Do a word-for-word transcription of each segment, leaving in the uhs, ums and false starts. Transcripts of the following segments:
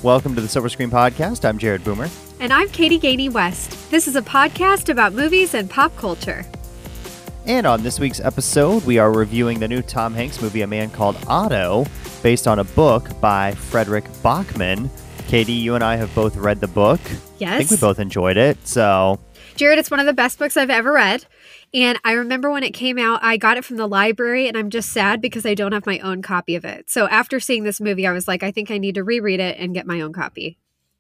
Welcome to the Silver Screen Podcast. I'm Jared Boomer. And I'm Katie Gainey West. This is a podcast about movies and pop culture. And on this week's episode, we are reviewing the new Tom Hanks movie, A Man Called Otto, based on a book by Frederick Bachman. Katie, you and I have both read the book. Yes. I think we both enjoyed it, so... Jared, it's one of the best books I've ever read. And I remember when it came out, I got it from the library, and I'm just sad because I don't have my own copy of it. So after seeing this movie, I was like, I think I need to reread it and get my own copy.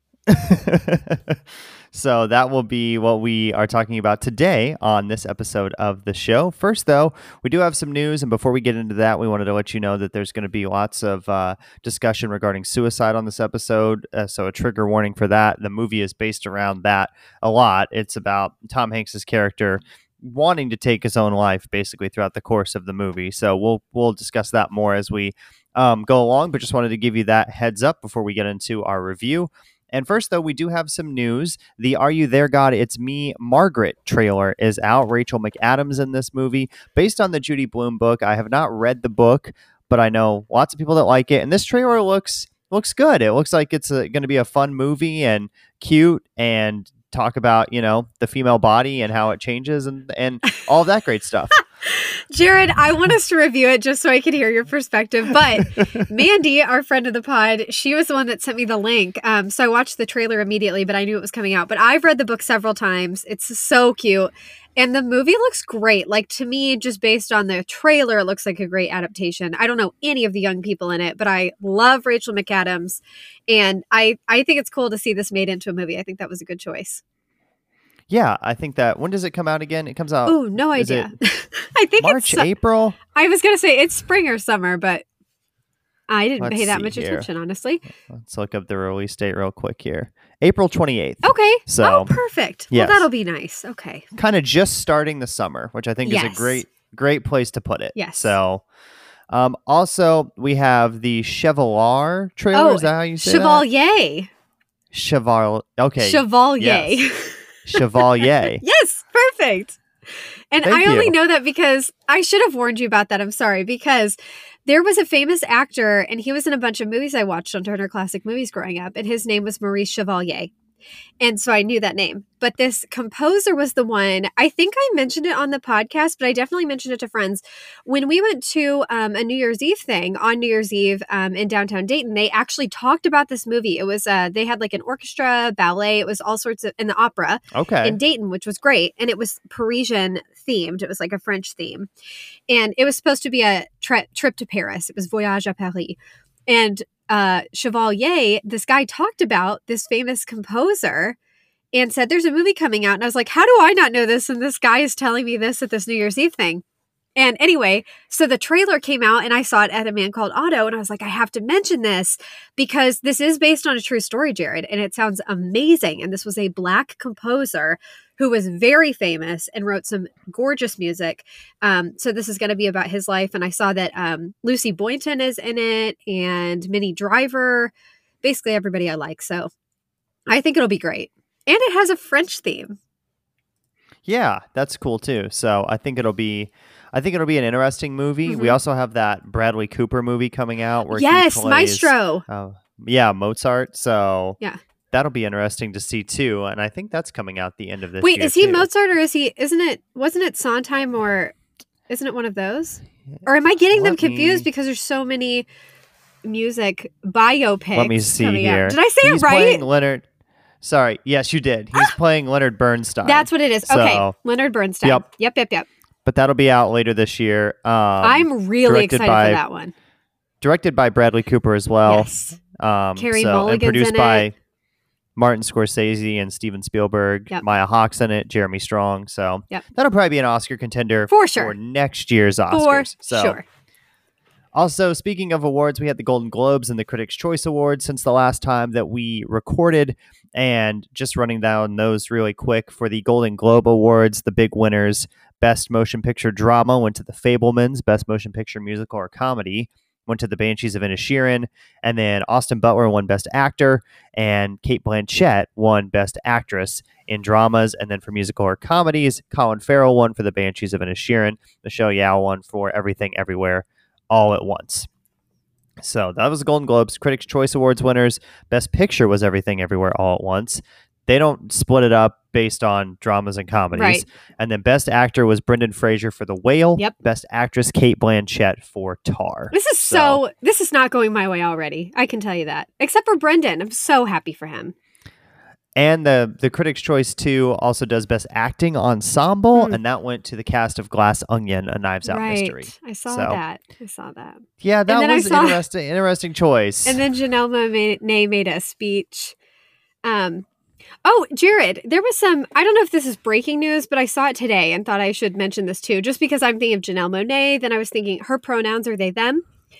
So that will be what we are talking about today on this episode of the show. First, though, we do have some news. And before we get into that, we wanted to let you know that there's going to be lots of uh, discussion regarding suicide on this episode. Uh, so a trigger warning for that. The movie is based around that a lot. It's about Tom Hanks's character wanting to take his own life basically throughout the course of the movie. So we'll we'll discuss that more as we um, go along. But just wanted to give you that heads up before we get into our review. And first, though, we do have some news. The Are You There, God? It's Me, Margaret trailer is out. Rachel McAdams in this movie, based on the Judy Blume book. I have not read the book, but I know lots of people that like it. And this trailer looks looks good. It looks like it's going to be a fun movie and cute and talk about, you know, the female body and how it changes and, and all of that great stuff. Jared, I want us to review it just so I can hear your perspective. But Mandy, our friend of the pod, she was the one that sent me the link. Um, so I watched the trailer immediately, but I knew it was coming out. But I've read the book several times. It's so cute. And the movie looks great. Like, to me, just based on the trailer, it looks like a great adaptation. I don't know any of the young people in it, but I love Rachel McAdams. And I, I think it's cool to see this made into a movie. I think that was a good choice. Yeah, I think that. When does it come out again? It comes out. Oh, no idea. I think March, it's April. I was gonna say it's spring or summer, but I didn't Let's pay that see much here. attention, honestly. Let's look up the release date real quick here. April twenty-eighth. Okay. So, oh, perfect. yes. Well, that'll be nice. Okay. Kind of just starting the summer, which I think Yes. is a great, great place to put it. Yes. So, um, also we have the Chevalier trailer. Oh, is that how you say Chevalier. that? Chevalier. Okay. Chevalier. Yes. Chevalier. Yes, perfect. And Thank I only you. know that because I should have warned you about that. I'm sorry, because there was a famous actor and he was in a bunch of movies I watched on Turner Classic Movies growing up, and his name was Maurice Chevalier. And so I knew that name. But this composer was the one, I think I mentioned it on the podcast, but I definitely mentioned it to friends. When we went to um, a New Year's Eve thing on New Year's Eve um, in downtown Dayton, they actually talked about this movie. It was, uh, they had like an orchestra, ballet, it was all sorts of, in the opera Okay. in Dayton, which was great. And it was Parisian themed. It was like a French theme. And it was supposed to be a tri- trip to Paris. It was Voyage à Paris. And uh, Chevalier, this guy talked about this famous composer and said, there's a movie coming out. And I was like, how do I not know this? And this guy is telling me this at this New Year's Eve thing. And anyway, so the trailer came out and I saw it at A Man Called Otto. And I was like, I have to mention this because this is based on a true story, Jared. And it sounds amazing. And this was a Black composer who was very famous and wrote some gorgeous music. Um, so this is going to be about his life. And I saw that um, Lucy Boynton is in it and Minnie Driver, basically everybody I like. So I think it'll be great. And it has a French theme. Yeah, that's cool too. So I think it'll be, I think it'll be an interesting movie. Mm-hmm. We also have that Bradley Cooper movie coming out where yes, he plays, Maestro. Uh, yeah, Mozart. So Yeah. that'll be interesting to see too. And I think that's coming out the end of this Wait, year is he too. Mozart or is he, isn't it, wasn't it Sondheim or isn't it one of those? Or am I getting them Let confused me- because there's so many music biopics Let me see coming here. out? Did I say He's it right? playing Leonard. Sorry. Yes, you did. He's playing Leonard Bernstein. That's what it is. Okay. So- Leonard Bernstein. Yep. Yep, yep, yep. But that'll be out later this year. Um, I'm really directed excited by- for that one. directed by Bradley Cooper as well. Yes. Um, Carey so, and Mulligan's produced in by it. Martin Scorsese and Steven Spielberg. Yep. Maya Hawke's in it. Jeremy Strong. So Yep. that'll probably be an Oscar contender For sure. for next year's Oscars. For so, sure. Also, speaking of awards, we had the Golden Globes and the Critics' Choice Awards since the last time that we recorded. And just running down those really quick for the Golden Globe Awards, the big winners: Best Motion Picture Drama went to The Fabelmans. Best Motion Picture Musical or Comedy went to The Banshees of Inisherin. And then Austin Butler won Best Actor, and Cate Blanchett won Best Actress in dramas. And then for musical or comedies, Colin Farrell won for The Banshees of Inisherin. Michelle Yeoh won for Everything Everywhere All at Once. So that was the Golden Globes. Critics' Choice Awards winners. Best Picture was Everything Everywhere All at Once. They don't split it up based on dramas and comedies. Right. And then Best Actor was Brendan Fraser for The Whale. Yep. Best Actress, Kate Blanchett for Tar. This is so, so this is not going my way already. I can tell you that. Except for Brendan. I'm so happy for him. And the the Critics' Choice two also does Best Acting Ensemble, mm. and that went to the cast of Glass Onion, A Knives Out right. Mystery. I saw so, that. I saw that. Yeah, that was an interesting, interesting choice. And then Janelle Monáe made a speech. Um, oh, Jared, there was some, I don't know if this is breaking news, but I saw it today and thought I should mention this too. Just because I'm thinking of Janelle Monáe, then I was thinking her pronouns are they, them.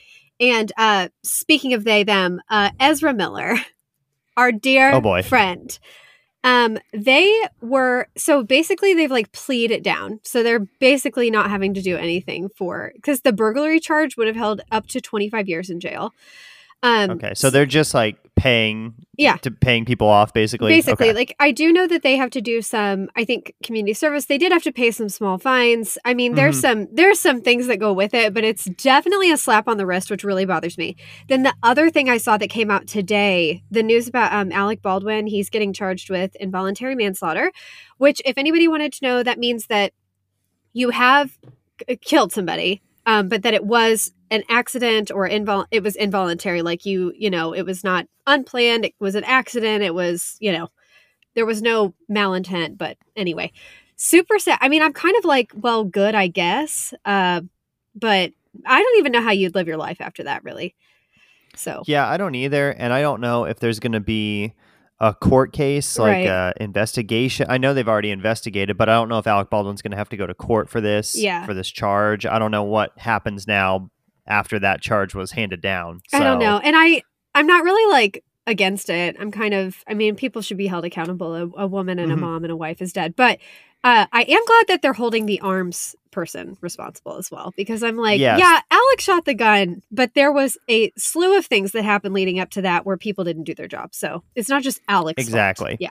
And uh, speaking of they, them, uh, Ezra Miller. Our dear oh boy. friend. Um, they were, so basically they've like plead it down. So they're basically not having to do anything for, because the burglary charge would have held up to twenty-five years in jail. Um, okay. So they're just like paying, yeah, to paying people off basically. Basically, okay. like I do know that they have to do some, I think community service. They did have to pay some small fines. I mean, there's mm-hmm. some, there's some things that go with it, but it's definitely a slap on the wrist, which really bothers me. Then the other thing I saw that came out today, the news about um, Alec Baldwin, he's getting charged with involuntary manslaughter, which if anybody wanted to know, that means that you have c- killed somebody. Um, but that it was an accident or invol- it was involuntary. Like you, you know, it was not unplanned. It was an accident. It was, you know, there was no malintent. But anyway, super sad. I mean, I'm kind of like, well, good, I guess. Uh, but I don't even know how you'd live your life after that, really. So yeah, I don't either, and I don't know if there's going to be a court case, like right. a investigation. I know they've already investigated, but I don't know if Alec Baldwin's going to have to go to court for this, yeah. for this charge. I don't know what happens now after that charge was handed down. So. I don't know. And I, I'm not really like against it. I'm kind of, I mean, people should be held accountable. A, a woman and mm-hmm. a mom and a wife is dead. But uh, I am glad that they're holding the arms person responsible as well, because I'm like, yes. yeah, Alex shot the gun, but there was a slew of things that happened leading up to that where people didn't do their job. So it's not just Alex. Exactly. Fault. Yeah.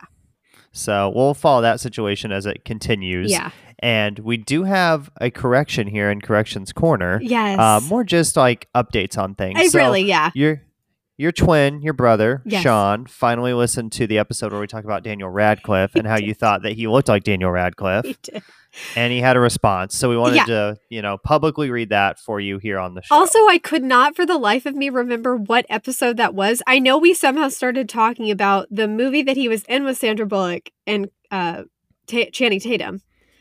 So we'll follow that situation as it continues. Yeah. And we do have a correction here in Corrections Corner. Yes. Uh, more just like updates on things. I so really, yeah. Your your twin, your brother, yes. Sean, finally listened to the episode where we talk about Daniel Radcliffe and how did. you thought that he looked like Daniel Radcliffe. He did. And he had a response. So we wanted yeah. to, you know, publicly read that for you here on the show. Also, I could not for the life of me remember what episode that was. I know we somehow started talking about the movie that he was in with Sandra Bullock and uh, T- Channing Tatum.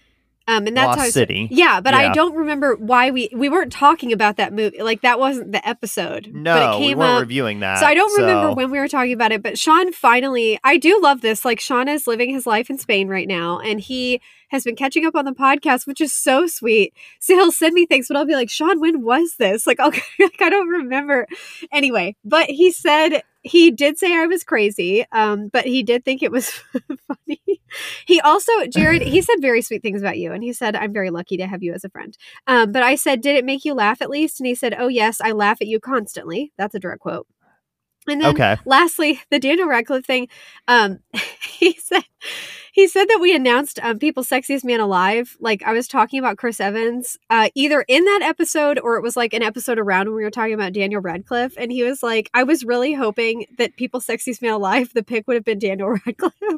Um, and that's Lost how City. Yeah, but yeah. I don't remember why we we weren't talking about that movie. Like that wasn't the episode. No, but it came we weren't up. reviewing that. So I don't so. remember when we were talking about it. But Sean finally, I do love this. Like Sean is living his life in Spain right now, and he has been catching up on the podcast, which is so sweet. So he'll send me things, but I'll be like, Sean, when was this? Like, okay, like I don't remember. Anyway, but he said. He did say I was crazy, um, but he did think it was funny. He also, Jared, he said very sweet things about you. And he said, I'm very lucky to have you as a friend. Um, but I said, did it make you laugh at least? And he said, oh, yes, I laugh at you constantly. That's a direct quote. And then okay. lastly, the Daniel Radcliffe thing, um, he said he said that we announced um, People's Sexiest Man Alive. Like I was talking about Chris Evans, uh, either in that episode or it was like an episode around when we were talking about Daniel Radcliffe. And he was like, I was really hoping that People's Sexiest Man Alive, the pick would have been Daniel Radcliffe.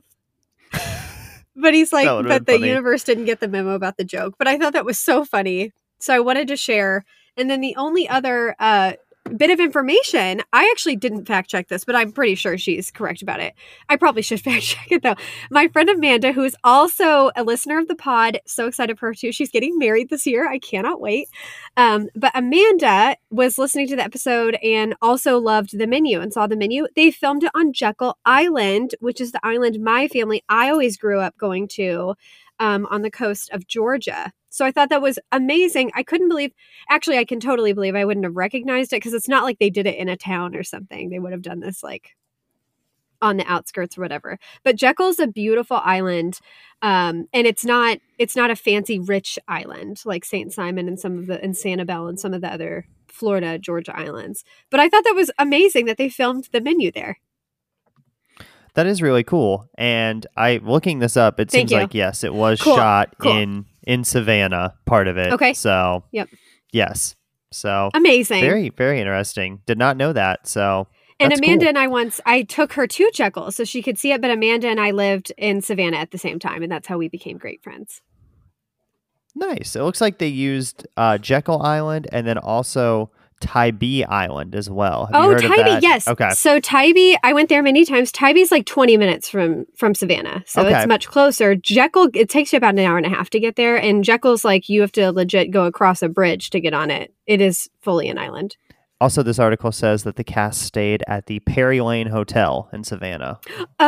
But he's like, but the funny. universe didn't get the memo about the joke. But I thought that was so funny. So I wanted to share. And then the only other uh, bit of information, I actually didn't fact check this, but I'm pretty sure she's correct about it. I probably should fact check it though. My friend Amanda, who is also a listener of the pod, so excited for her too. She's getting married this year. I cannot wait. Um, but Amanda was listening to the episode and also loved the menu and saw the menu. They filmed it on Jekyll Island, which is the island my family, I always grew up going to um, on the coast of Georgia. So I thought that was amazing. I couldn't believe, actually, I can totally believe I wouldn't have recognized it because it's not like they did it in a town or something. They would have done this like on the outskirts or whatever. But Jekyll's a beautiful island. Um, and it's not, it's not a fancy rich island like Saint Simon and some of the, and Sanibel and some of the other Florida, Georgia islands. But I thought that was amazing that they filmed the menu there. That is really cool. And I looking this up, it Thank seems you. like, yes, it was Cool. shot Cool. in in Savannah, part of it. Okay. So, Yep. yes. So amazing. Very, very interesting. Did not know that. So And that's Amanda cool. and I once, I took her to Jekyll so she could see it, but Amanda and I lived in Savannah at the same time, and that's how we became great friends. Nice. It looks like they used uh, Jekyll Island and then also Tybee Island as well. Have you Oh, heard of Tybee, that? yes. Okay. So Tybee, I went there many times. Tybee's like twenty minutes from from Savannah, so Okay. it's much closer. Jekyll, it takes you about an hour and a half to get there, and Jekyll's like you have to legit go across a bridge to get on it. It is fully an island. Also, this article says that the cast stayed at the Perry Lane Hotel in Savannah.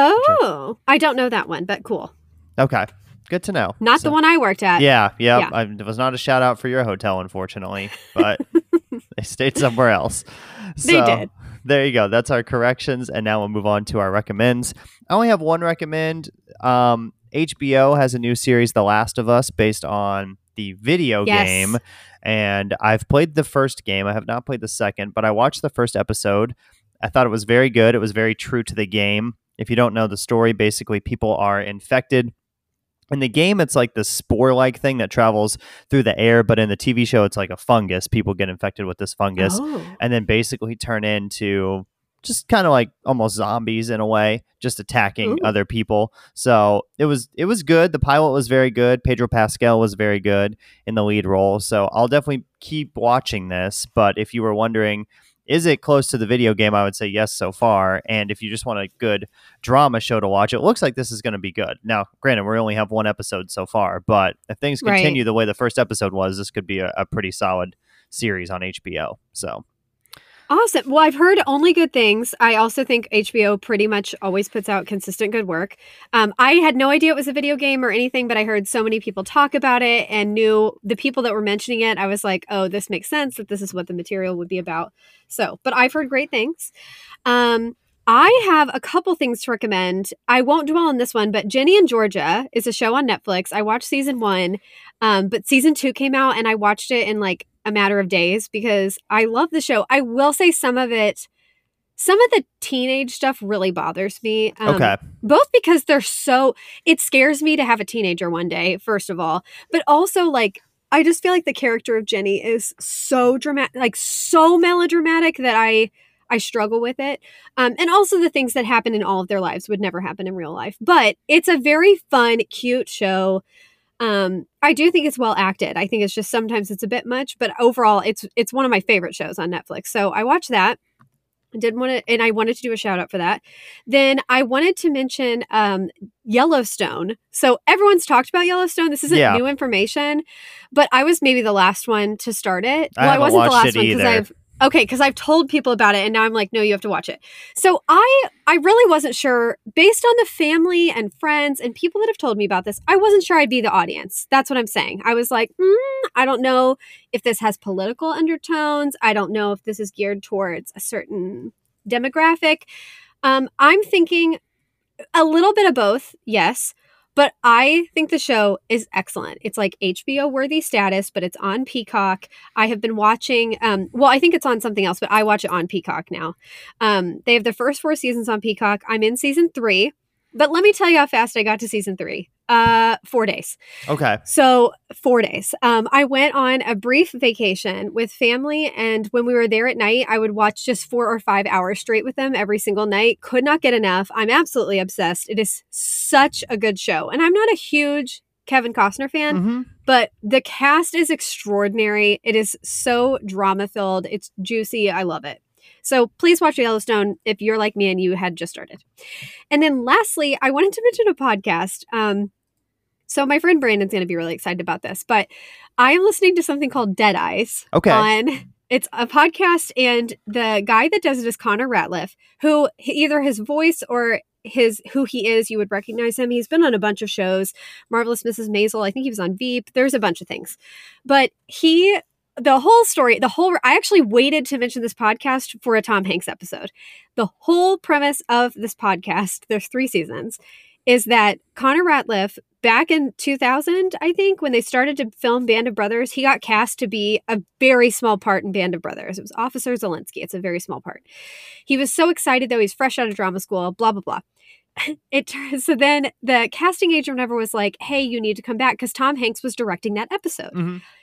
Oh, I don't know that one, but cool. Okay. Good to know. Not So- the one I worked at. Yeah, yeah. Yeah. I, it was not a shout out for your hotel, unfortunately, but they stayed somewhere else. They So, did. There you go. That's our corrections, and now we'll move on to our recommends. I only have one recommend. Um, H B O has a new series, The Last of Us, based on the video Yes. game, and I've played the first game. I have not played the second, but I watched the first episode. I thought it was very good. It was very true to the game. If you don't know the story, basically people are infected. In the game, it's like this spore-like thing that travels through the air, but in the T V show, it's like a fungus. People get infected with this fungus Oh. and then basically turn into just kind of like almost zombies in a way, just attacking Ooh. other people. So it was it was good. The pilot was very good. Pedro Pascal was very good in the lead role. So I'll definitely keep watching this. But if you were wondering, is it close to the video game? I would say yes so far. And if you just want a good drama show to watch, it looks like this is going to be good. Now, granted, we only have one episode so far, but if things Right. continue the way the first episode was, this could be a, a pretty solid series on H B O. So Awesome. Well, I've heard only good things. I also think H B O pretty much always puts out consistent good work. Um, I had no idea it was a video game or anything, but I heard so many people talk about it and knew the people that were mentioning it. I was like, oh, this makes sense that this is what the material would be about. So, but I've heard great things. Um, I have a couple things to recommend. I won't dwell on this one, but Jenny and Georgia is a show on Netflix. I watched season one, um, but season two came out and I watched it in like a matter of days because I love the show. I will say some of it, some of the teenage stuff really bothers me. Um, okay, Both because they're so, it scares me to have a teenager one day, first of all, but also like, I just feel like the character of Jenny is so dramatic, like so melodramatic that I, I struggle with it. Um, and also the things that happen in all of their lives would never happen in real life, but it's a very fun, cute show. Um, I do think it's well acted. I think it's just sometimes it's a bit much, but overall it's it's one of my favorite shows on Netflix. So I watched that. I did want to, and I wanted to do a shout out for that. Then I wanted to mention um, Yellowstone. So everyone's talked about Yellowstone. This isn't Yeah. new information, but I was maybe the last one to start it. I well, I haven't wasn't the watched last it one because either. I've okay because I've told people about it, and now I'm like, no, you have to watch it. So I I really wasn't sure, based on the family and friends and people that have told me about this, I wasn't sure I'd be the audience. That's what I'm saying. I was like, mm, I don't know if this has political undertones. I don't know if this is geared towards a certain demographic. Um, I'm thinking a little bit of both, yes. But I think the show is excellent. It's like H B O worthy status, but it's on Peacock. I have been watching, um, well, I think it's on something else, but I watch it on Peacock now. Um, they have the first four seasons on Peacock. I'm in season three, but let me tell you how fast I got to season three. Uh, four days. okay, So four days. Um, I went on a brief vacation with family, and when we were there at night, I would watch just four or five hours straight with them every single night. Could not get enough. I'm absolutely obsessed. It is such a good show, and I'm not a huge Kevin Costner fan, hmm but the cast is extraordinary. It is so drama filled. It's juicy. I love it. So please watch Yellowstone if you're like me and you had just started. And then lastly, I wanted to mention a podcast. Um, So my friend Brandon's going to be really excited about this, but I am listening to something called Dead Eyes. Okay. On, it's a podcast, and the guy that does it is Connor Ratliff, who either his voice or his who he is, you would recognize him. He's been on a bunch of shows, Marvelous Missus Maisel. I think he was on Veep. There's a bunch of things, but he. The whole story, the whole, I actually waited to mention this podcast for a Tom Hanks episode. The whole premise of this podcast, there's three seasons, is that Connor Ratliff, back in two thousand, I think, when they started to film Band of Brothers, he got cast to be a very small part in Band of Brothers. It was Officer Zelensky. It's a very small part. He was so excited, though. He's fresh out of drama school, blah, blah, blah. It turns so then the casting agent never was like, hey, you need to come back, because Tom Hanks was directing that episode. hmm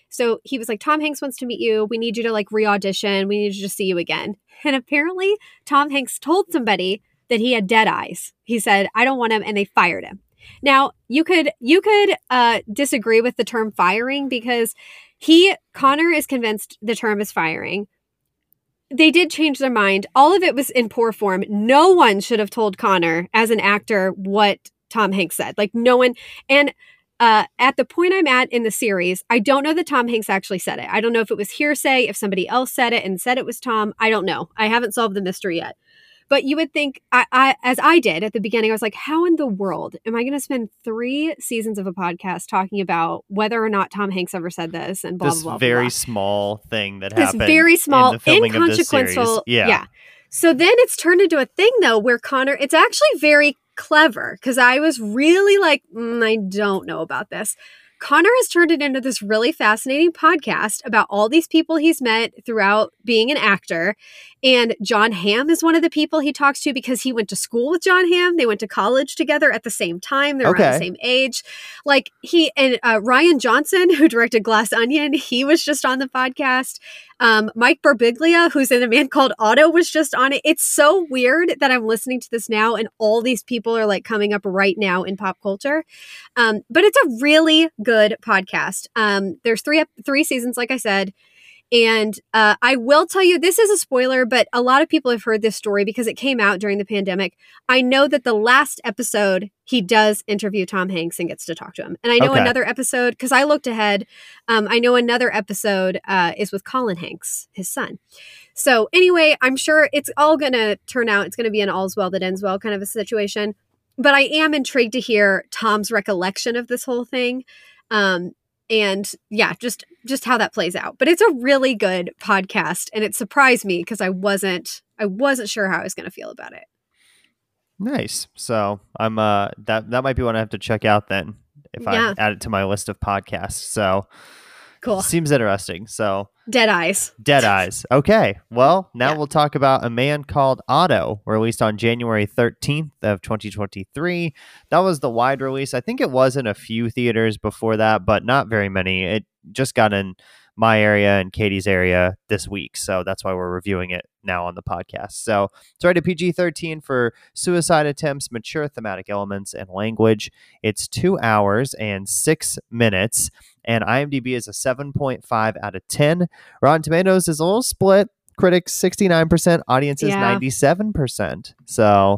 So he was like, Tom Hanks wants to meet you. We need you to like re-audition. We need you to see you again. And apparently Tom Hanks told somebody that he had dead eyes. He said, I don't want him. And they fired him. Now you could, you could uh, disagree with the term firing because he, Connor is convinced the term is firing. They did change their mind. All of it was in poor form. No one should have told Connor as an actor what Tom Hanks said. Like no one. And uh, at the point I'm at in the series, I don't know that Tom Hanks actually said it. I don't know if it was hearsay, if somebody else said it and said it was Tom. I don't know. I haven't solved the mystery yet. But you would think, I, I, as I did at the beginning, I was like, how in the world am I going to spend three seasons of a podcast talking about whether or not Tom Hanks ever said this and blah, this blah, blah, very blah. small thing that This happened. very small, in the filming of this inconsequential. series. Yeah. yeah. So then it's turned into a thing, though, where Connor, it's actually very clever because I was really like, mm, I don't know about this. Connor has turned it into this really fascinating podcast about all these people he's met throughout being an actor. And John Hamm is one of the people he talks to because he went to school with John Hamm. They went to college together at the same time. They're Okay. around the same age. Like he and uh, Ryan Johnson, who directed Glass Onion, he was just on the podcast. Um, Mike Birbiglia, who's in A Man Called Otto, was just on it. It's so weird that I'm listening to this now and all these people are like coming up right now in pop culture. Um, but it's a really good podcast. Um, there's three three seasons, like I said. And uh, I will tell you, this is a spoiler, but a lot of people have heard this story because it came out during the pandemic. I know that the last episode, he does interview Tom Hanks and gets to talk to him. And I know Okay. another episode, because I looked ahead, um, I know another episode uh, is with Colin Hanks, his son. So anyway, I'm sure it's all going to turn out, it's going to be an all's well that ends well kind of a situation. But I am intrigued to hear Tom's recollection of this whole thing. Um, and yeah, just just how that plays out. But it's a really good podcast, and it surprised me because I wasn't I wasn't sure how I was going to feel about it. Nice. So I'm uh that that might be one I have to check out then if Yeah. I add it to my list of podcasts. So Cool. seems interesting. So Dead Eyes. Dead Eyes. Okay. Well, now Yeah. we'll talk about A Man Called Otto, released on January thirteenth of twenty twenty-three. That was the wide release. I think it was in a few theaters before that, but not very many. It just got in my area and Katie's area this week. So that's why we're reviewing it now on the podcast. So it's rated P G thirteen for suicide attempts, mature thematic elements, and language. It's two hours and six minutes. And IMDb is a seven point five out of ten. Rotten Tomatoes is a little split. Critics sixty-nine percent, audiences Yeah. ninety-seven percent. So,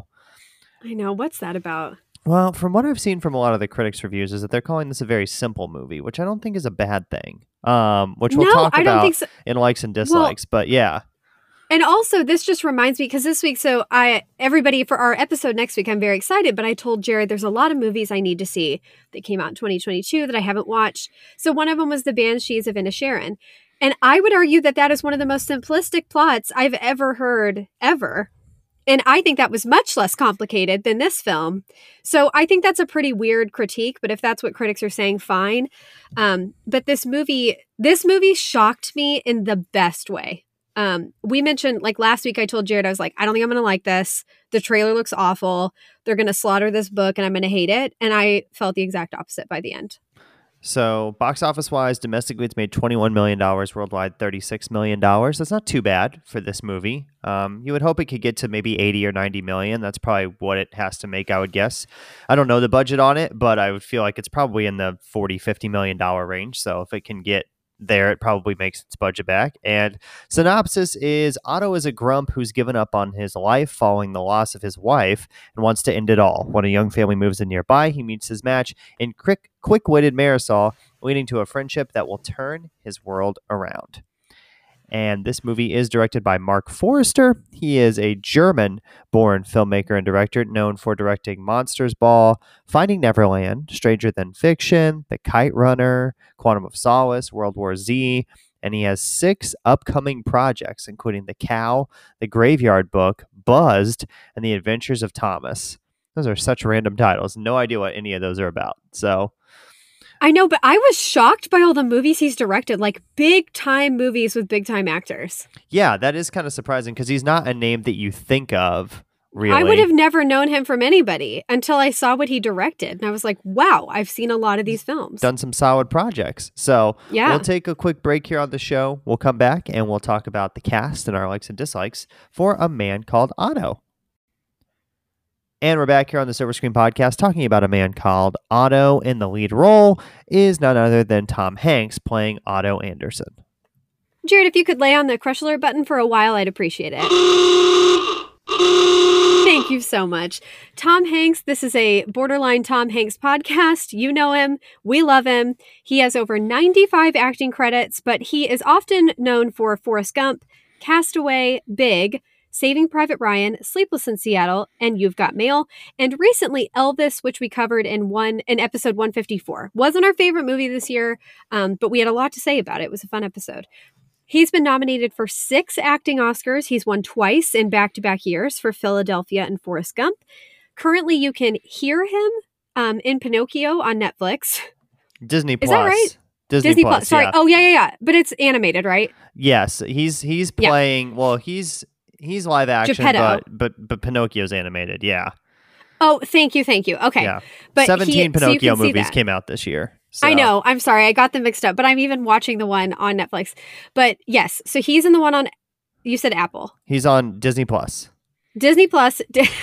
I know. What's that about? well, from what I've seen from a lot of the critics' reviews is that they're calling this a very simple movie, which I don't think is a bad thing. Um, which we'll no, talk I don't about think so. in likes and dislikes. But yeah, And also, this just reminds me because this week, so I everybody for our episode next week, I'm very excited. But I told Jared there's a lot of movies I need to see that came out in twenty twenty-two that I haven't watched. So one of them was The Banshees of Inisherin, and I would argue that that is one of the most simplistic plots I've ever heard ever. And I think that was much less complicated than this film. So I think that's a pretty weird critique, but if that's what critics are saying, fine. Um, but this movie, this movie shocked me in the best way. Um, we mentioned, like last week, I told Jared, I was like, I don't think I'm going to like this. The trailer looks awful. They're going to slaughter this book and I'm going to hate it. And I felt the exact opposite by the end. so box office wise, domestically, it's made twenty-one million dollars, worldwide thirty-six million dollars. That's not too bad for this movie. Um, you would hope it could get to maybe eighty or ninety million. That's probably what it has to make, I would guess. I don't know the budget on it, but I would feel like it's probably in the forty, fifty million dollars range. So if it can get there, it probably makes its budget back. And synopsis is Otto is a grump who's given up on his life following the loss of his wife and wants to end it all. When a young family moves in nearby, he meets his match in quick, quick-witted Marisol, leading to a friendship that will turn his world around. And this movie is directed by Mark Forrester. He is a German-born filmmaker and director known for directing Monsters Ball, Finding Neverland, Stranger Than Fiction, The Kite Runner, Quantum of Solace, World War Z, and he has six upcoming projects, including The Cow, The Graveyard Book, Buzzed, and The Adventures of Thomas. Those are such random titles. No idea what any of those are about. So I know, but I was shocked by all the movies he's directed, like big time movies with big time actors. yeah, that is kind of surprising because he's not a name that you think of really. I would have never known him from anybody until I saw what he directed. And I was like, wow, I've seen a lot of these films. Done some solid projects. So yeah. we'll take a quick break here on the show. We'll come back and we'll talk about the cast and our likes and dislikes for A Man Called Otto. And we're back here on the Silver Screen Podcast talking about A Man Called Otto. In the lead role is none other than Tom Hanks playing Otto Anderson. Jared, if you could lay on the crush alert button for a while, I'd appreciate it. Thank you so much. Tom Hanks, this is a Borderline Tom Hanks podcast. You know him. We love him. He has over ninety-five acting credits, but he is often known for Forrest Gump, Castaway, Big, Saving Private Ryan, Sleepless in Seattle, and You've Got Mail, and recently Elvis, which we covered in one in episode one fifty-four. Wasn't our favorite movie this year, um, but we had a lot to say about it. It was a fun episode. He's been nominated for six acting Oscars. He's won twice in back-to-back years for Philadelphia and Forrest Gump. Currently, you can hear him um, in Pinocchio on Netflix. Disney Plus. Is that right? Disney, Disney Plus. Plus. Sorry. Yeah. Oh, yeah, yeah, yeah. But it's animated, right? Yes, he's he's playing. Yeah. Well, he's he's live action, Geppetto. but but but Pinocchio's animated. Yeah. Oh, thank you, thank you. Okay. Yeah. But seventeen he, Pinocchio so movies came out this year. So. I know. I'm sorry. I got them mixed up, but I'm even watching the one on Netflix. But yes, so he's in the one on, you said Apple. He's on Disney Plus. Disney Plus.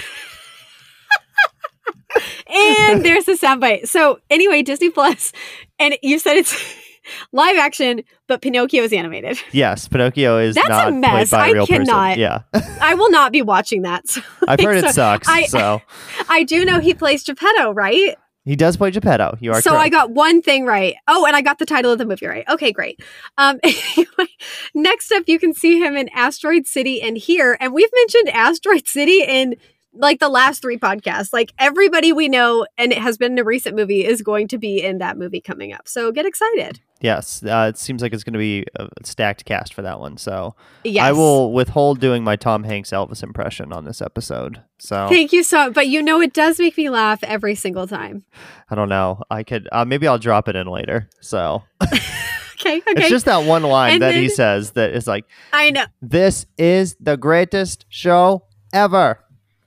And there's the soundbite. So anyway, Disney Plus, and you said it's live action, but Pinocchio is animated. Yes, Pinocchio is That's not a mess. played by a I real cannot. person. Yeah. I will not be watching that. So, I've heard so it sucks. I, so I do know he plays Geppetto, right? He does play Geppetto. You are so correct. I got one thing right. Oh, and I got the title of the movie right. Okay, great. Um, anyway, next up, you can see him in Asteroid City and Here. And we've mentioned Asteroid City in like the last three podcasts. Like everybody we know, and it has been in a recent movie, is going to be in that movie coming up. So get excited. Yes, uh, it seems like it's going to be a stacked cast for that one. So yes. I will withhold doing my Tom Hanks Elvis impression on this episode. So thank you so much. But you know, it does make me laugh every single time. I don't know. I could uh, maybe I'll drop it in later. So okay, okay. It's just that one line and that then, he says that is like, I know. This is the greatest show ever.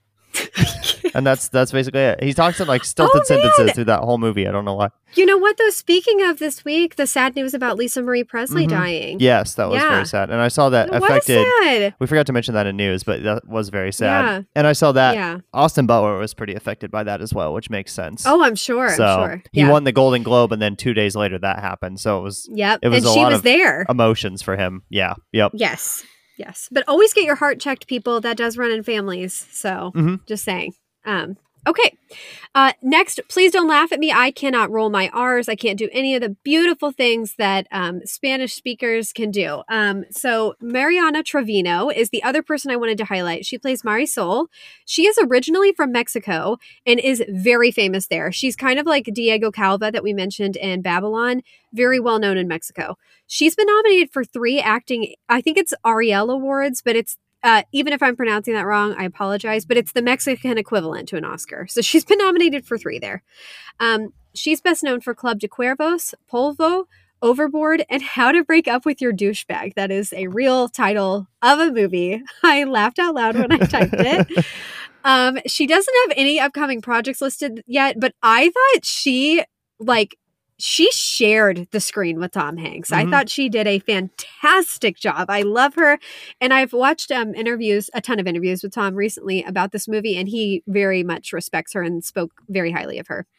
And that's that's basically it. He talks in like stilted oh, sentences man. through that whole movie. I don't know why. You know what, though? Speaking of this week, the sad news about Lisa Marie Presley mm-hmm. dying. Yes, that was yeah. very sad. And I saw that It affected. was sad. We forgot to mention that in news, but that was very sad. Yeah. And I saw that yeah. Austin Butler was pretty affected by that as well, which makes sense. Oh, I'm sure. So I'm sure. he yeah. won the Golden Globe, and then two days later that happened. So it was. Yep. It was and a she lot was of there. Emotions for him. Yeah. Yep. Yes. Yes. But always get your heart checked, people. That does run in families. So mm-hmm. just saying. Um, Okay. Uh, next, please don't laugh at me. I cannot roll my R's. I can't do any of the beautiful things that um, Spanish speakers can do. Um, so Mariana Trevino is the other person I wanted to highlight. She plays Marisol. She is originally from Mexico and is very famous there. She's kind of like Diego Calva that we mentioned in Babylon, very well known in Mexico. She's been nominated for three acting, I think it's Ariel Awards, but it's Uh, even if I'm pronouncing that wrong, I apologize, but it's the Mexican equivalent to an Oscar. So she's been nominated for three there. Um, she's best known for Club de Cuervos, Polvo, Overboard, and How to Break Up with Your Douchebag. That is a real title of a movie. I laughed out loud when I typed it. Um, she doesn't have any upcoming projects listed yet, but I thought she, like, she shared the screen with Tom Hanks. Mm-hmm. I thought she did a fantastic job. I love her. And I've watched um, interviews, a ton of interviews with Tom recently about this movie, and he very much respects her and spoke very highly of her.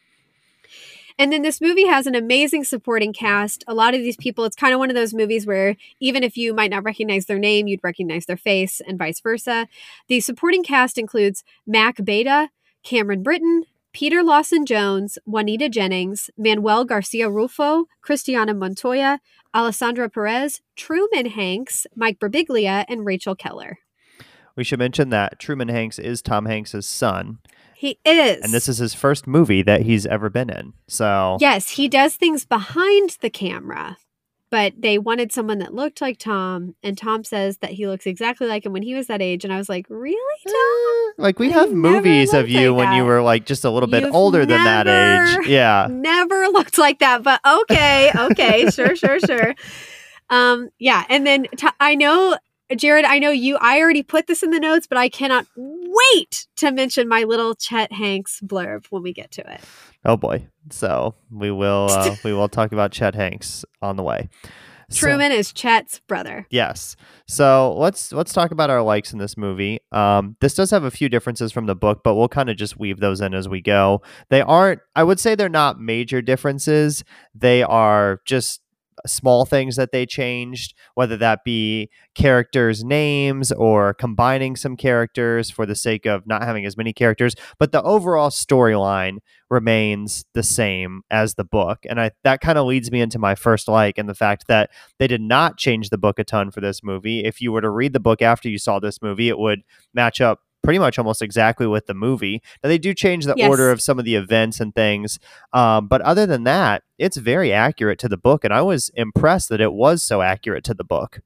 And then this movie has an amazing supporting cast. A lot of these people, it's kind of one of those movies where even if you might not recognize their name, you'd recognize their face and vice versa. The supporting cast includes Mac Beta, Cameron Britton, Peter Lawson-Jones, Juanita Jennings, Manuel Garcia Rulfo, Cristiana Montoya, Alessandra Perez, Truman Hanks, Mike Birbiglia, and Rachel Keller. We should mention that Truman Hanks is Tom Hanks' son. He is. And this is his first movie that he's ever been in. So yes, he does things behind the camera, but they wanted someone that looked like Tom, and Tom says that he looks exactly like him when he was that age, and I was like, really, Tom? Like, we You have movies of you like when that. you were, like, just a little bit You've older than that never- age. Yeah. Never looked like that, but okay, okay, sure, sure, sure. Um, yeah, and then t- I know, Jared, I know you, I already put this in the notes, but I cannot wait to mention my little Chet Hanks blurb when we get to it. Oh boy. So we will uh, we will talk about Chet Hanks on the way. Truman so, is Chet's brother. Yes. So let's let's talk about our likes in this movie. Um, this does have a few differences from the book, but we'll kind of just weave those in as we go. They aren't, I would say they're not major differences. They are just small things that they changed, whether that be characters' names or combining some characters for the sake of not having as many characters. But the overall storyline remains the same as the book. And I that kind of leads me into my first like, and the fact that they did not change the book a ton for this movie. If you were to read the book after you saw this movie, it would match up pretty much almost exactly with the movie. Now, they do change the Yes. order of some of the events and things. Um, but other than that, it's very accurate to the book. And I was impressed that it was so accurate to the book.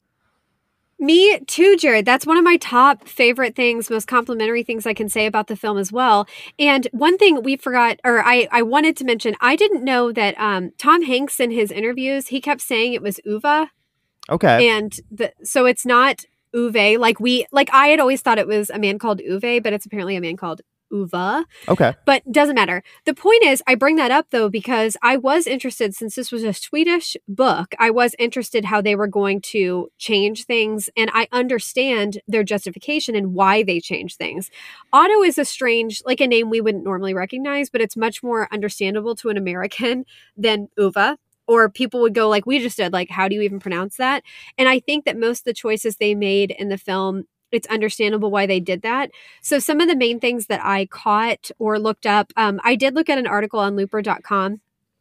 Me too, Jared. That's one of my top favorite things, most complimentary things I can say about the film as well. And one thing we forgot, or I, I wanted to mention, I didn't know that um, Tom Hanks in his interviews, he kept saying it was Uva. Okay. And the, so it's not Uwe. Like we, like I had always thought it was a man called Uwe, but it's apparently a man called Uva. Okay. But doesn't matter. The point is, I bring that up though, because I was interested, since this was a Swedish book, I was interested how they were going to change things. And I understand their justification and why they change things. Otto is a strange, like a name we wouldn't normally recognize, but it's much more understandable to an American than Uva. Or people would go like we just did, like, how do you even pronounce that? And I think that most of the choices they made in the film, it's understandable why they did that. So some of the main things that I caught or looked up, um, I did look at an article on looper dot com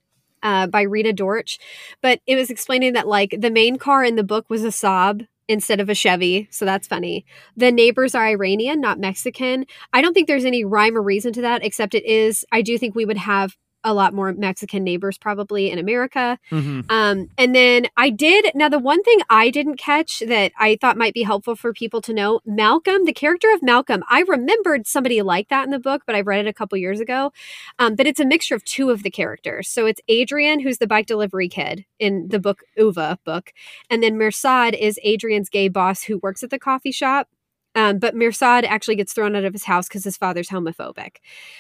uh, by Rita Dorch, but it was explaining that like the main car in the book was a Saab instead of a Chevy. So that's funny. The neighbors are Iranian, not Mexican. I don't think there's any rhyme or reason to that, except it is, I do think we would have a lot more Mexican neighbors probably in America. Mm-hmm. Um, and then I did, now the one thing I didn't catch that I thought might be helpful for people to know, Malcolm, the character of Malcolm, I remembered somebody like that in the book, but I read it a couple years ago. Um, but it's a mixture of two of the characters. So it's Adrian, who's the bike delivery kid in the book, Uva book. And then Mirsad is Adrian's gay boss who works at the coffee shop. Um, but Mirsad actually gets thrown out of his house because his father's homophobic.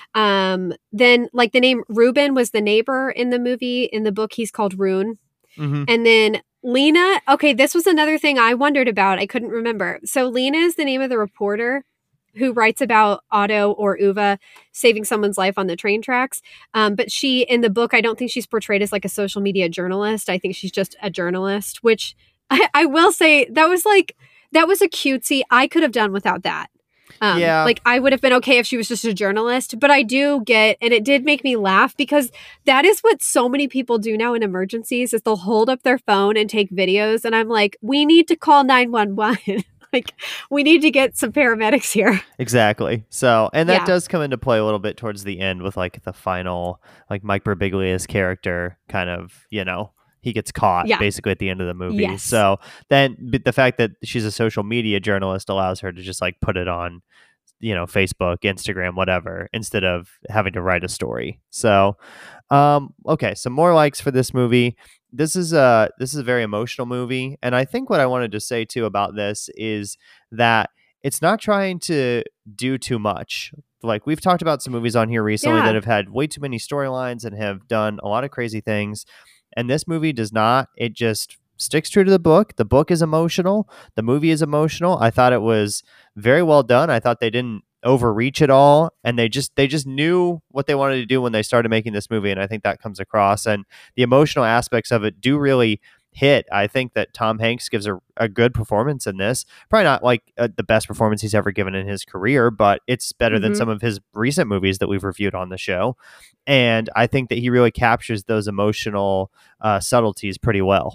Um, then, like, the name Ruben was the neighbor in the movie. In the book, he's called Rune. Mm-hmm. And then Lena, okay, this was another thing I wondered about. I couldn't remember. So Lena is the name of the reporter who writes about Otto or Uva saving someone's life on the train tracks. Um, but she, in the book, I don't think she's portrayed as like a social media journalist. I think she's just a journalist, which I, I will say that was like, that was a cutesy. I could have done without that. Um, Yeah. Like, I would have been okay if she was just a journalist, but I do get, and it did make me laugh because that is what so many people do now in emergencies is they'll hold up their phone and take videos. And I'm like, we need to call nine one one. Like, we need to get some paramedics here. Exactly. So, and that Yeah. does come into play a little bit towards the end with like the final, like Mike Birbiglia's character kind of, you know, he gets caught Yeah. basically at the end of the movie. Yes. So then but the fact that she's a social media journalist allows her to just like put it on, you know, Facebook, Instagram, whatever, instead of having to write a story. So, um, okay. Some more likes for this movie. This is a, this is a very emotional movie. And I think what I wanted to say too about this is that it's not trying to do too much. Like we've talked about some movies on here recently Yeah. that have had way too many storylines and have done a lot of crazy things. And this movie does not. It just sticks true to the book. The book is emotional. The movie is emotional. I thought it was very well done. I thought they didn't overreach at all. And they just they just knew what they wanted to do when they started making this movie. And I think that comes across. And the emotional aspects of it do really hit. I think that Tom Hanks gives a, a good performance in this. Probably not like uh, the best performance he's ever given in his career, but it's better than Mhm. some of his recent movies that we've reviewed on the show. And I think that he really captures those emotional uh, subtleties pretty well.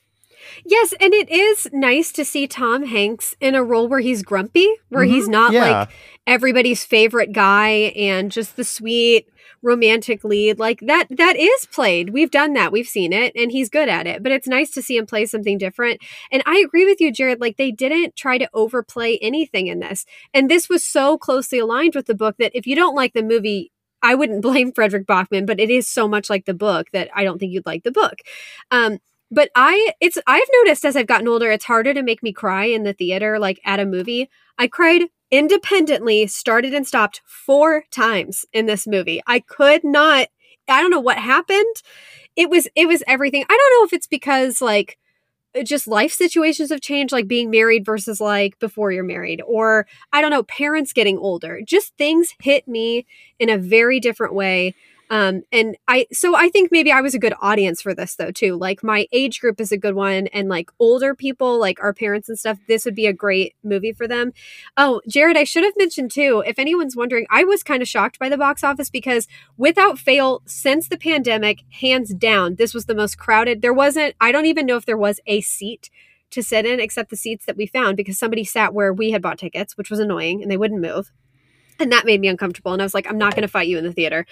Yes, and it is nice to see Tom Hanks in a role where he's grumpy, where he's Mhm. not Yeah. like everybody's favorite guy and just the sweet romantic lead. Like that that is played. We've done that. We've seen it and he's good at it. But it's nice to see him play something different. And I agree with you, Jared. Like they didn't try to overplay anything in this. And this was so closely aligned with the book that if you don't like the movie, I wouldn't blame Frederick Bachman, but it is so much like the book that I don't think you'd like the book. Um but I it's I've noticed as I've gotten older, it's harder to make me cry in the theater, like at a movie. I cried independently, started and stopped four times in this movie. I could not, I don't know what happened. It was it was everything. I don't know if it's because like just life situations have changed, like being married versus like before you're married, or I don't know, parents getting older. Just things hit me in a very different way. Um, and I, so I think maybe I was a good audience for this though, too. Like my age group is a good one. And like older people, like our parents and stuff, this would be a great movie for them. Oh, Jared, I should have mentioned too, if anyone's wondering, I was kind of shocked by the box office because without fail, since the pandemic, hands down, this was the most crowded. There wasn't, I don't even know if there was a seat to sit in except the seats that we found because somebody sat where we had bought tickets, which was annoying and they wouldn't move. And that made me uncomfortable. And I was like, I'm not going to fight you in the theater.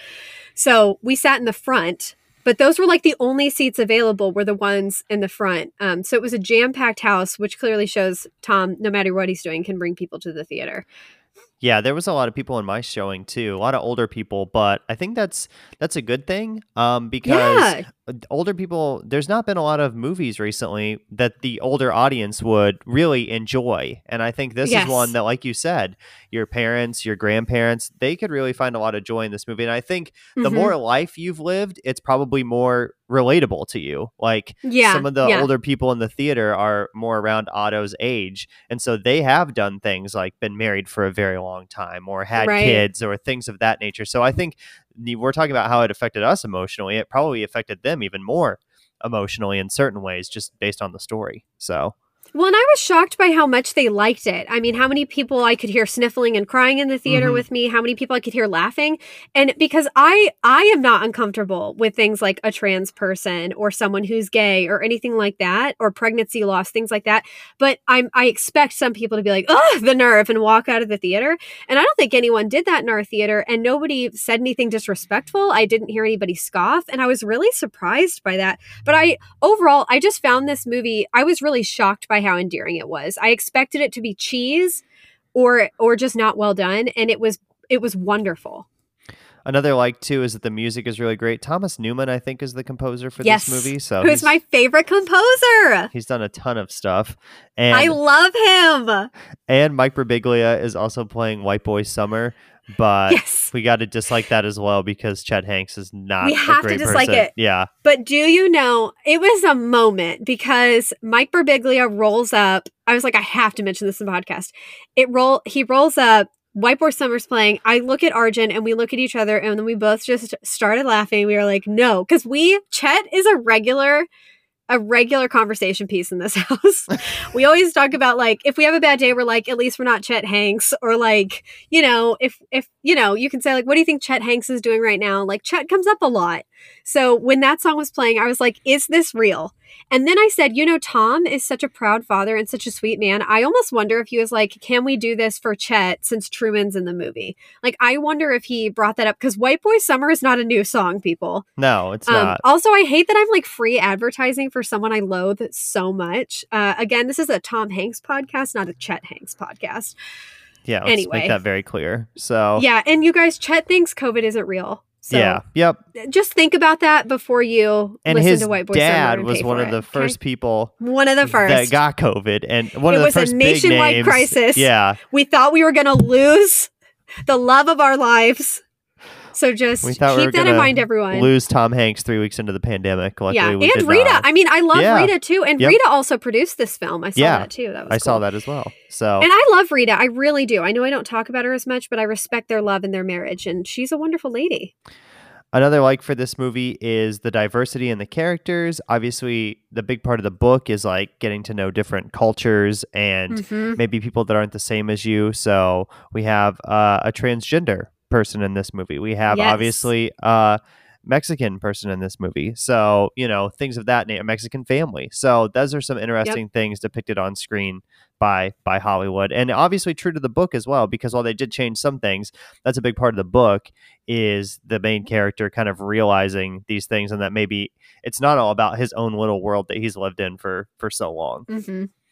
So we sat in the front, but those were like the only seats available were the ones in the front. Um, so it was a jam-packed house, which clearly shows Tom, no matter what he's doing, can bring people to the theater. Yeah, there was a lot of people in my showing too, a lot of older people, but I think that's that's a good thing um, because Yeah. older people, there's not been a lot of movies recently that the older audience would really enjoy. And I think this Yes. is one that, like you said, your parents, your grandparents, they could really find a lot of joy in this movie. And I think the Mhm. more life you've lived, it's probably more relatable to you. Like Yeah, some of the yeah. older people in the theater are more around Otto's age. And so they have done things like been married for a very long time or had Right. kids or things of that nature. So I think the- we're talking about how it affected us emotionally. It probably affected them even more emotionally in certain ways, just based on the story. So Well, and I was shocked by how much they liked it. I mean, how many people I could hear sniffling and crying in the theater Mhm. with me, how many people I could hear laughing. And because I I am not uncomfortable with things like a trans person or someone who's gay or anything like that, or pregnancy loss, things like that. But I'm I expect some people to be like, oh, the nerve, and walk out of the theater. And I don't think anyone did that in our theater, and nobody said anything disrespectful. I didn't hear anybody scoff, and I was really surprised by that. But I overall, I just found this movie, I was really shocked by how endearing it was. I expected it to be cheese or or just not well done, and it was it was wonderful. Another like too is that the music is really great. Thomas Newman, I think, is the composer for Yes. this movie. So Who's he's, my favorite composer? he's done a ton of stuff. And I love him. and Mike Birbiglia is also playing White Boy Summer. But Yes. we got to dislike that as well because Chet Hanks is not We a have to great dislike person. it. Yeah. But do you know, it was a moment because Mike Birbiglia rolls up. I was like, I have to mention this in the podcast. It roll he rolls up, White Boy Summer's playing. I look at Arjun and we look at each other and then we both just started laughing. We were like, no, because we Chet is a regular a regular conversation piece in this house. We always talk about like, if we have a bad day, we're like, at least we're not Chet Hanks, or like, you know, if, if, you know, you can say like, what do you think Chet Hanks is doing right now? Like Chet comes up a lot. So when that song was playing, I was like, is this real? And then I said, you know, Tom is such a proud father and such a sweet man. I almost wonder if he was like, can we do this for Chet since Truman's in the movie? Like, I wonder if he brought that up because White Boy Summer is not a new song, people. No, it's Um, not. also, I hate that I'm like free advertising for someone I loathe so much. Uh, again, this is a Tom Hanks podcast, not a Chet Hanks podcast. Yeah, let's anyway. make that very clear. So Yeah, and you guys, Chet thinks COVID isn't real. So yeah, yep. just think about that before you And listen his to White Boy dad Summer and was pay one for of the it, first okay? people One of the first. that got COVID, and one It of the was a first big nationwide names. crisis. Yeah, We thought we were going to lose the love of our lives. So just we keep thought we were that in gonna mind, everyone. lose Tom Hanks three weeks into the pandemic. Luckily, yeah, we and did Rita. not. I mean, I love Yeah. Rita too, and Yep. Rita also produced this film. I saw Yeah. that too. That was I saw cool. that as well. So And I love Rita. I really do. I know I don't talk about her as much, but I respect their love and their marriage, and she's a wonderful lady. another like for this movie is the diversity in the characters. Obviously, the big part of the book is like getting to know different cultures and Mhm. maybe people that aren't the same as you. So we have uh, a transgender person in this movie. We have Yes. obviously a Mexican person in this movie. So, you know, things of that nature, a Mexican family. So those are some interesting things depicted on screen by by Hollywood. And obviously true to the book as well, because while they did change some things, that's a big part of the book is the main character kind of realizing these things and that maybe it's not all about his own little world that he's lived in for for so long. Mm-hmm.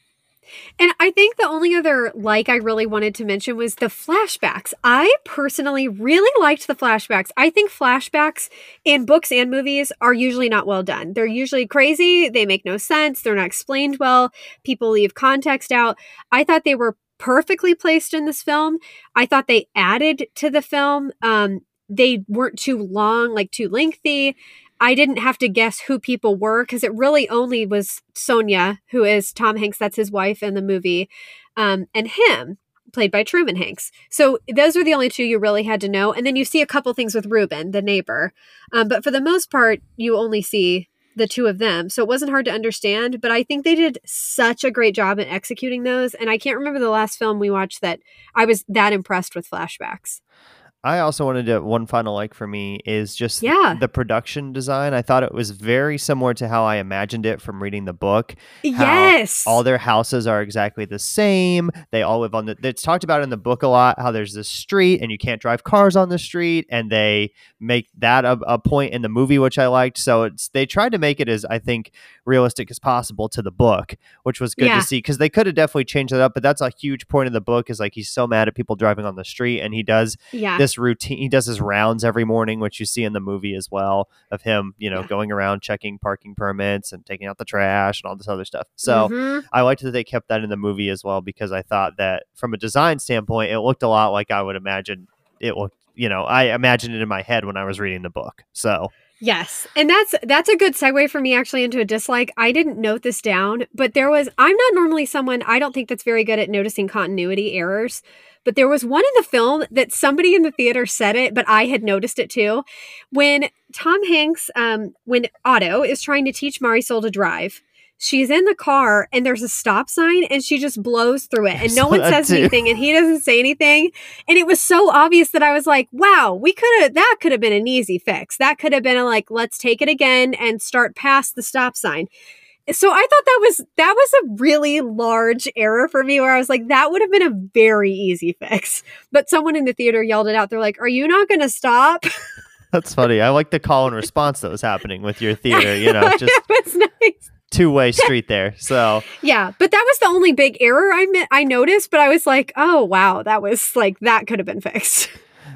And I think the only other like I really wanted to mention was the flashbacks. I personally really liked the flashbacks. I think flashbacks in books and movies are usually not well done. They're usually crazy. They make no sense. They're not explained well. People leave context out. I thought they were perfectly placed in this film. I thought they added to the film. Um, they weren't too long, like too lengthy. I didn't have to guess who people were because it really only was Sonia, who is Tom Hanks, that's his wife in the movie, um, and him, played by Truman Hanks. So those were the only two you really had to know. And then you see a couple things with Ruben, the neighbor. Um, but for the most part, you only see the two of them. So it wasn't hard to understand, but I think they did such a great job in executing those. And I can't remember the last film we watched that I was that impressed with flashbacks. I also wanted to, one final like for me is just Yeah. the production design. I thought it was very similar to how I imagined it from reading the book. Yes. All their houses are exactly the same. They all live on the, it's talked about in the book a lot, how there's this street and you can't drive cars on the street. And they make that a, a point in the movie, which I liked. So it's, they tried to make it as, I think, realistic as possible to the book, which was good Yeah. to see, because they could have definitely changed it up. But that's a huge point of the book, is like, he's so mad at people driving on the street, and he does Yeah. this routine. He does his rounds every morning, which you see in the movie as well, of him, you know, Yeah. going around checking parking permits and taking out the trash and all this other stuff. So Mhm. I liked that they kept that in the movie as well, because I thought that from a design standpoint, it looked a lot like I would imagine it looked, you know, I imagined it in my head when I was reading the book. So Yes. And that's that's a good segue for me actually into a dislike. I didn't note this down, but there was I'm not normally someone, I don't think that's very good at noticing continuity errors, but there was one in the film that somebody in the theater said it, but I had noticed it too. When Tom Hanks um when Otto is trying to teach Marisol to drive, she's in the car and there's a stop sign and she just blows through it and no saw one that says too. anything and he doesn't say anything. And it was so obvious that I was like, wow, we could have, that could have been an easy fix. That could have been a like, let's take it again and start past the stop sign. So I thought that was, that was a really large error for me where I was like, that would have been a very easy fix. But someone in the theater yelled it out. They're like, are you not going to stop? that's funny. I like the call and response that was happening with your theater, you know, just It was nice. two-way street there. So Yeah, but that was the only big error I mi- I noticed, but I was like, oh, wow, that was like, that could have been fixed.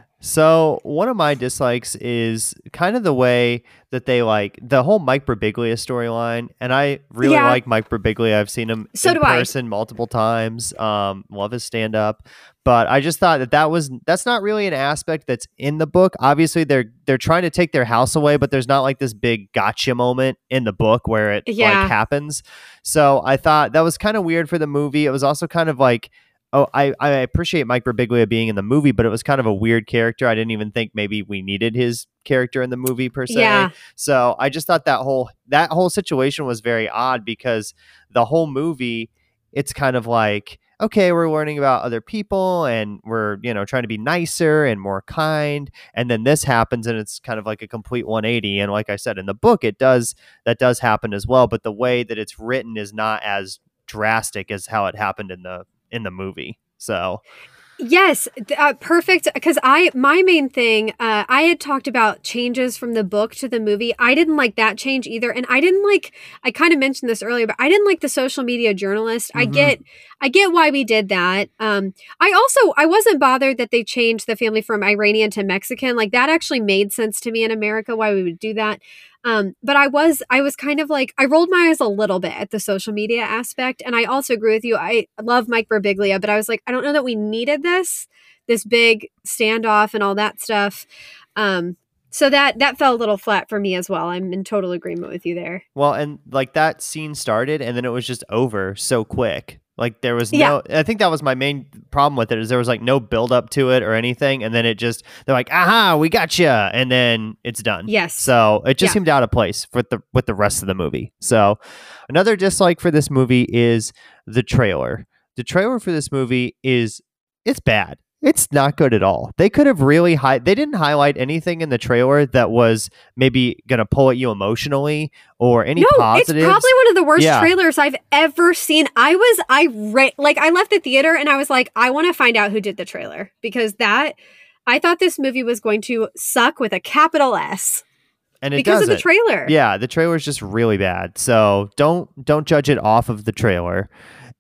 So one of my dislikes is kind of the way that they like the whole Mike Birbiglia storyline. And I really Yeah. like Mike Birbiglia. I've seen him So in do I. person multiple times. Um, love his stand up. But I just thought that that was that's not really an aspect that's in the book. Obviously, they're they're trying to take their house away, but there's not like this big gotcha moment in the book where it Yeah. like happens. So I thought that was kind of weird for the movie. It was also kind of like, oh, I, I appreciate Mike Birbiglia being in the movie, but it was kind of a weird character. I didn't even think maybe we needed his character in the movie per se. Yeah. So I just thought that whole that whole situation was very odd, because the whole movie, it's kind of like, okay, we're learning about other people and we're, you know, trying to be nicer and more kind. And then this happens and it's kind of like a complete one eighty. And like I said, in the book, it does, that does happen as well. But the way that it's written is not as drastic as how it happened in the, in the movie. So Yes, th- uh, perfect. Because I, my main thing, uh, I had talked about changes from the book to the movie. I didn't like that change either, and I didn't like. I kind of mentioned this earlier, but I didn't like the social media journalist. I Mhm. get, I get why we did that. Um, I also, I wasn't bothered that they changed the family from Iranian to Mexican. Like that actually made sense to me in America why we would do that. Um, but I was, I was kind of like, I rolled my eyes a little bit at the social media aspect. And I also agree with you. I love Mike Birbiglia, but I was like, I don't know that we needed this, this big standoff and all that stuff. Um, so that, that fell a little flat for me as well. I'm in total agreement with you there. well, and like that scene started and then it was just over so quick. Like there was Yeah. no, I think that was my main problem with it, is there was like no build up to it or anything. And then it just, they're like, aha, we got you. And then it's done. Yes. So it just Yeah. seemed out of place with the, with the rest of the movie. So another dislike for this movie is the trailer. The trailer for this movie is, it's bad. It's not good at all. They could have really high. They didn't highlight anything in the trailer that was maybe gonna pull at you emotionally or any No, positives. it's probably one of the worst Yeah. trailers I've ever seen. I was, I re- like, I left the theater and I was like, I want to find out who did the trailer, because that, I thought this movie was going to suck with a capital S and it because of doesn't. the trailer. Yeah, the trailer is just really bad. So don't don't judge it off of the trailer.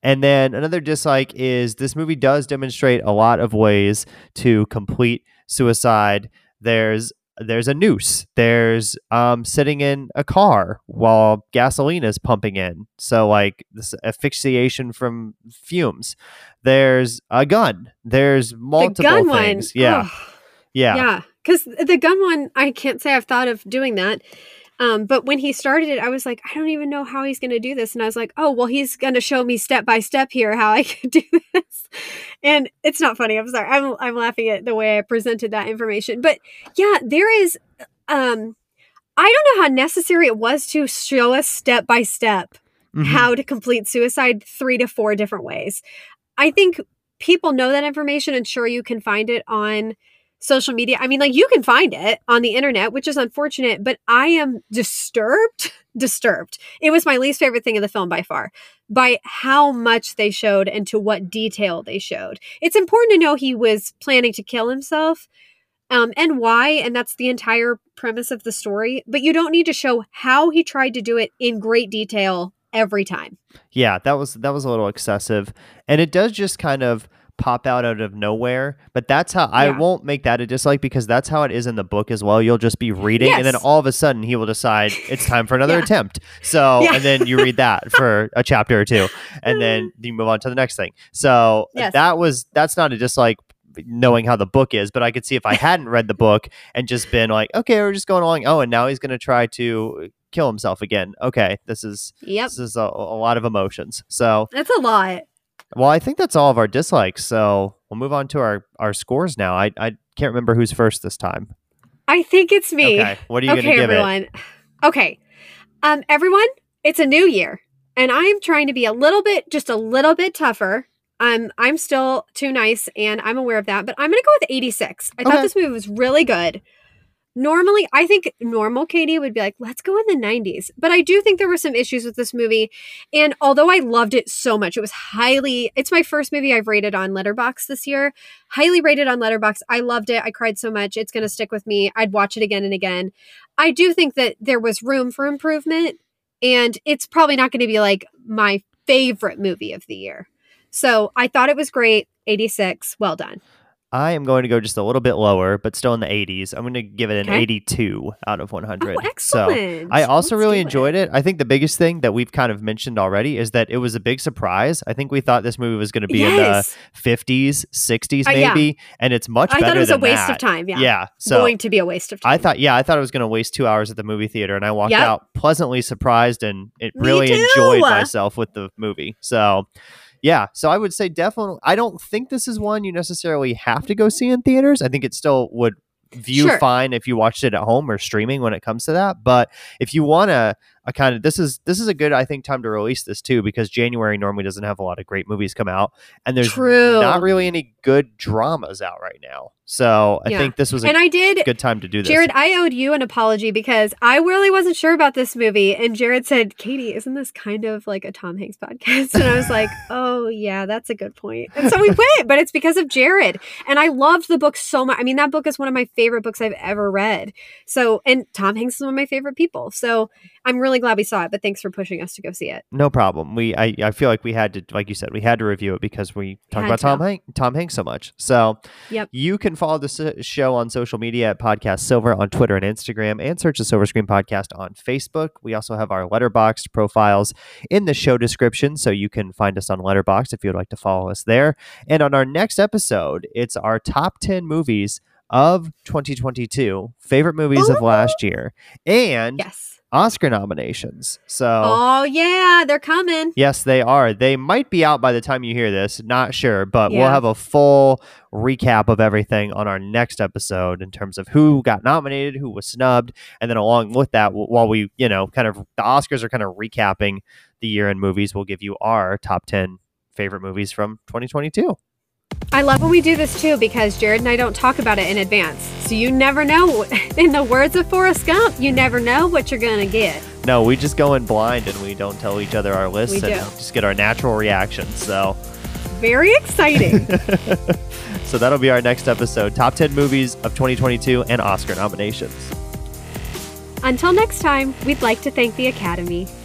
And then another dislike is this movie does demonstrate a lot of ways to complete suicide. There's there's a noose. There's um, sitting in a car while gasoline is pumping in. So like this asphyxiation from fumes. There's a gun. There's multiple the gun things. One. Yeah. Oh. Yeah. Yeah. Because the gun one, I can't say I've thought of doing that. Um, but when he started it, I was like, I don't even know how he's going to do this. And I was like, oh, well, he's going to show me step by step here how I can do this. And it's not funny. I'm sorry. I'm, I'm laughing at the way I presented that information. But yeah, there is, um, I don't know how necessary it was to show us step by step Mhm. how to complete suicide three to four different ways. I think people know that information, and sure, you can find it on social media. I mean, like, you can find it on the internet, which is unfortunate, but I am disturbed, disturbed. It was my least favorite thing in the film by far, by how much they showed and to what detail they showed. It's important to know he was planning to kill himself, um, and why, and that's the entire premise of the story, but you don't need to show how he tried to do it in great detail every time. Yeah, that was that was a little excessive. And it does just kind of pop out out of nowhere, but that's how I Yeah. won't make that a dislike, because that's how it is in the book as well. You'll just be reading and then Yes. all of a sudden he will decide it's time for another Yeah. attempt. So Yeah. and then you read that for a chapter or two and then you move on to the next thing. So Yes. that was that's not a dislike knowing how the book is, but I could see if I hadn't read the book and just been like, okay, we're just going along. Oh, and now he's going to try to kill himself again. Okay, this is Yep. this is a, a lot of emotions. So That's a lot. well, I think that's all of our dislikes. So we'll move on to our, our scores now. I, I can't remember who's first this time. I think it's me. Okay. What are you Okay, going to give it? everyone. Okay. Um, everyone, it's a new year, and I'm trying to be a little bit, just a little bit tougher. Um, I'm still too nice, and I'm aware of that, but I'm going to go with eighty-six. I Okay. thought this movie was really good. Normally, I think normal Katie would be like, let's go in the nineties. But I do think there were some issues with this movie. And although I loved it so much, it was highly, it's my first movie I've rated on Letterboxd this year. Highly rated on Letterboxd. I loved it. I cried so much. It's going to stick with me. I'd watch it again and again. I do think that there was room for improvement. And it's probably not going to be like my favorite movie of the year. So I thought it was great. eighty-six. Well done. I am going to go just a little bit lower, but still in the eighties. I'm going to give it an Okay. eighty-two out of one hundred. Oh, excellent. So I also Let's really do enjoyed it. I think the biggest thing that we've kind of mentioned already is that it was a big surprise. I think we thought this movie was going to be in the Yes. fifties, sixties Uh, yeah. maybe, and it's much I better thought it was a than waste that. of time. Yeah. Yeah. So Going to be a waste of time. I thought, yeah, I thought I was going to waste two hours at the movie theater, and I walked Yep. out pleasantly surprised and it Me really too. enjoyed myself with the movie. So, yeah, so I would say definitely. I don't think this is one you necessarily have to go see in theaters. I think it still would view Sure. fine if you watched it at home or streaming when it comes to that. But if you want to, a kind of this is this is a good I think time to release this too, because January normally doesn't have a lot of great movies come out, and there's True. not really any good dramas out right now. So I Yeah. think this was a And I did, good time to do this. Jared, I owed you an apology because I really wasn't sure about this movie. And Jared said, Katie, isn't this kind of like a Tom Hanks podcast? And I was like, oh, yeah, that's a good point. And so we went, but it's because of Jared. And I loved the book so much. I mean, that book is one of my favorite books I've ever read. So, and Tom Hanks is one of my favorite people. So I'm really glad we saw it, but thanks for pushing us to go see it. No problem. We I, I feel like we had to, like you said, we had to review it because we talk Had about to. Tom Hanks Tom Hanks so much. So Yep. you can follow the s- show on social media at Podcast Silver on Twitter and Instagram, and search the Silver Screen Podcast on Facebook. We also have our Letterboxd profiles in the show description, so you can find us on Letterboxd if you would like to follow us there. And on our next episode, it's our top ten movies of twenty twenty-two, favorite movies of Ooh. last year, and Yes. Oscar nominations. So Oh, yeah, they're coming. yes, they are. They might be out by the time you hear this. Not sure, but we'll Yeah. have a full recap of everything on our next episode in terms of who got nominated, who was snubbed, and then along with that, w- while we, you know, kind of the Oscars are kind of recapping the year in movies, we'll give you our top ten favorite movies from twenty twenty-two. I love when we do this too because Jared and I don't talk about it in advance. So you never know. In the words of Forrest Gump, you never know what you're going to get. No, we just go in blind and we don't tell each other our lists We and do. just get our natural reactions. So Very exciting. so that'll be our next episode, top ten movies of twenty twenty-two and Oscar nominations. Until next time, we'd like to thank the Academy.